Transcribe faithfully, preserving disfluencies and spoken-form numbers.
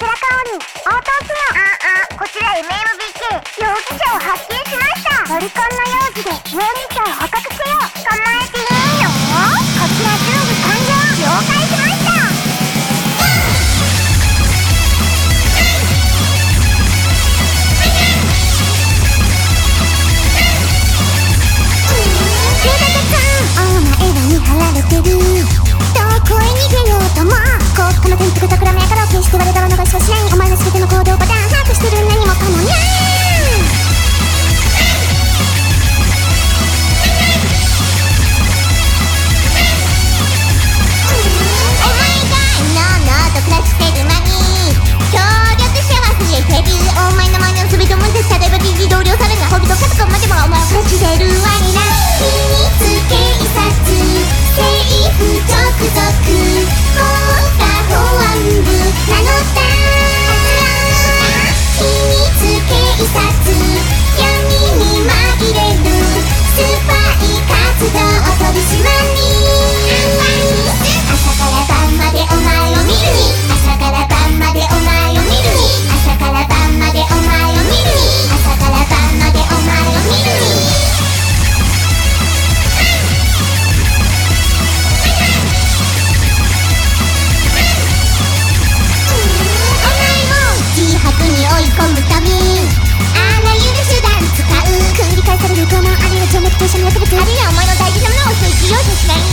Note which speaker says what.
Speaker 1: 白香織、応答せよ。ああ、こちら エムエムビーケー、容疑者を発見しました。ロリコンの容疑で容疑者を捕獲せよ。捕まえていいよ。こちら準備完了。了解しました。見張られてる。どこへ逃げようともここの天竺桜目やから決して我らは逃しはしない。お前の全ての行動パターン把握してる。何もかもね。お前がののと暮らしてる間に協力者は増えてる。お前の前の全てを無視。例えば人事同僚さらにはホビト家族までもお前を暮らしてるわにな。秘密警察政府直属放火保安部名乗った秘密警察闇に紛れるスパイ活動取り締まり。朝から晩までお前を見るに。朝から晩までお前を見るに。朝から晩までお前を見るに。朝から晩までお前を見るに。に追い込むためあらゆる手段使う。繰り返されるこのありがちをめくと一緒に薬物。あるいはお前の大事なものを人質容赦しない。